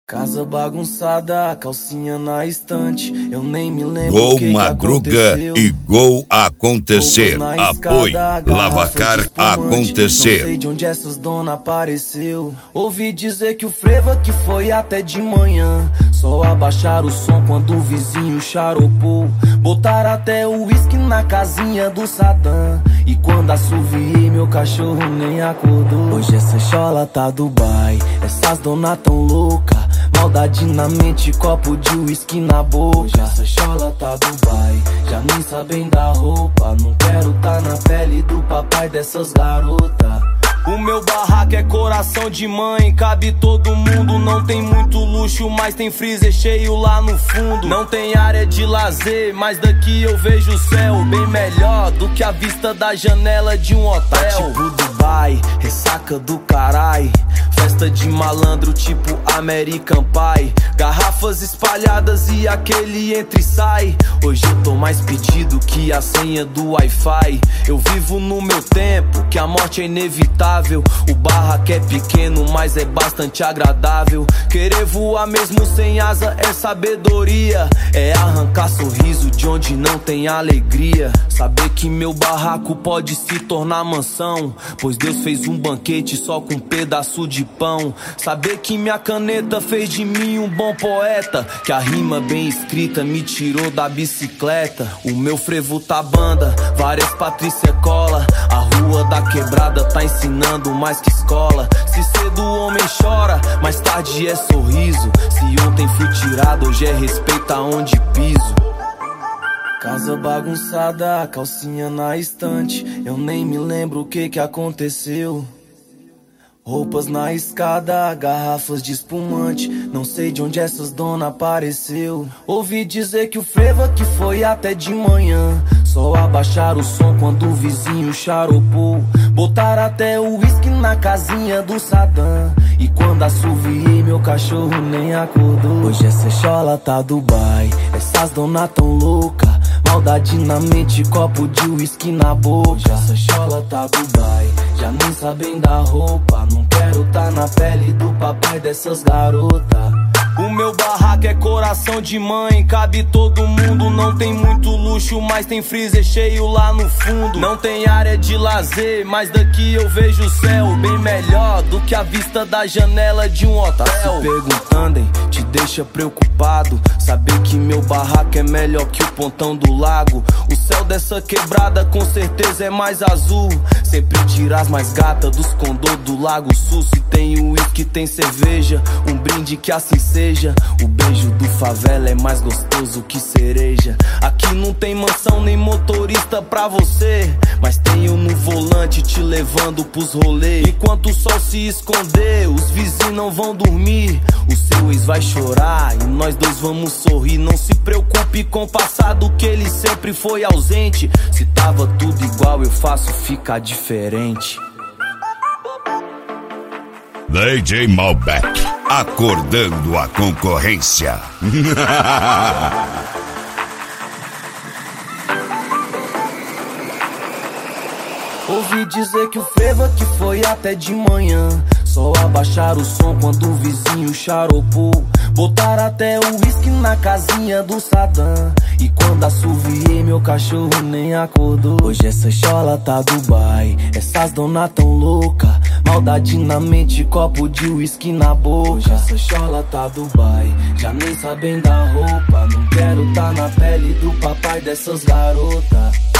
Casa bagunçada, calcinha na estante. Eu nem me lembro Gol que Madruga aconteceu. e Gol Acontecer. Apoio Lavacar Acontecer. Não sei de onde essas dona apareceu. Ouvi dizer que o frevo que foi até de manhã. Só abaixar o som quando o vizinho charopou. Botar até o uísque na casinha do Sadam. E quando assoviei, meu cachorro nem acordou. Hoje essa chola tá Dubai. Essas dona tão louca. Maldade na mente, copo de uísque na boca. Hoje essa chola tá Dubai. Já nem sabem da roupa. Não quero tá na pele do papai dessas garotas. O meu barraco é coração de mãe, cabe todo mundo. Não tem muito luxo, mas tem freezer cheio lá no fundo. Não tem área de lazer, mas daqui eu vejo o céu bem melhor do que a vista da janela de um hotel. Tá tipo Dubai, ressaca do carai. Festa de malandro tipo American Pie. Garrafas espalhadas e aquele entra e sai. Hoje eu tô mais pedido que a senha do Wi-Fi. Eu vivo no meu tempo, que a morte é inevitável. O barraco é pequeno, mas é bastante agradável. Querer voar mesmo sem asa é sabedoria. É arrancar sorriso de onde não tem alegria. Saber que meu barraco pode se tornar mansão, pois Deus fez um banquete só com um pedaço de pão. Saber que minha caneta fez de mim um bom poeta, que a rima bem escrita me tirou da bicicleta. O meu frevo tá banda, várias Patrícia cola. A rua da quebrada tá ensinando mais que escola. Se cedo o homem chora, mais tarde é sorriso. Se ontem fui tirado, hoje é respeito aonde piso. Casa bagunçada, calcinha na estante. Eu nem me lembro o que aconteceu. Roupas na escada, garrafas de espumante. Não sei de onde essas dona apareceu. Ouvi dizer que o frevo que foi até de manhã. Só abaixar o som quando o vizinho charopou. Botar até o uísque na casinha do Sadam. E quando assoviei, meu cachorro nem acordou. Hoje essa chola tá Dubai. Essas dona tão louca. Maldade na mente, copo de uísque na boca. Hoje essa chola tá Dubai. Já nem sabem da roupa. Não quero tá na pele do papai dessas garotas. O meu barraco é coração de mãe, cabe todo mundo. Não tem muito luxo, mas tem freezer cheio lá no fundo. Não tem área de lazer, mas daqui eu vejo o céu bem melhor do que a vista da janela de um hotel. Tá se perguntando, hein? Te deixa preocupado saber que meu barraco é melhor que o pontão do lago. O céu dessa quebrada com certeza é mais azul. Sempre tira as mais gatas dos condô do Lago Sul. Se tem uísque, tem cerveja, um brinde que assim seja. O beijo do favela é mais gostoso que cereja. Aqui não tem mansão nem motorista pra você, mas tenho no volante te levando pros rolês. Enquanto o sol se esconder, os vizinhos não vão dormir. O seu ex vai chorar e nós dois vamos sorrir. Não se preocupe com o passado, que ele sempre foi ausente. Se tava tudo igual, eu faço ficar diferente. DJ Malbec, acordando a concorrência. Ouvi dizer que o frevo que foi até de manhã. Só abaixar o som quando o vizinho charopou. Botar até o uísque na casinha do Sadam. E quando assoviei, meu cachorro nem acordou. Hoje essa chola tá Dubai. Essas dona tão louca. Maldade na mente, copo de uísque na boca. Hoje essa chola tá Dubai. Já nem sabem da roupa. Não quero tá na pele do papai dessas garotas.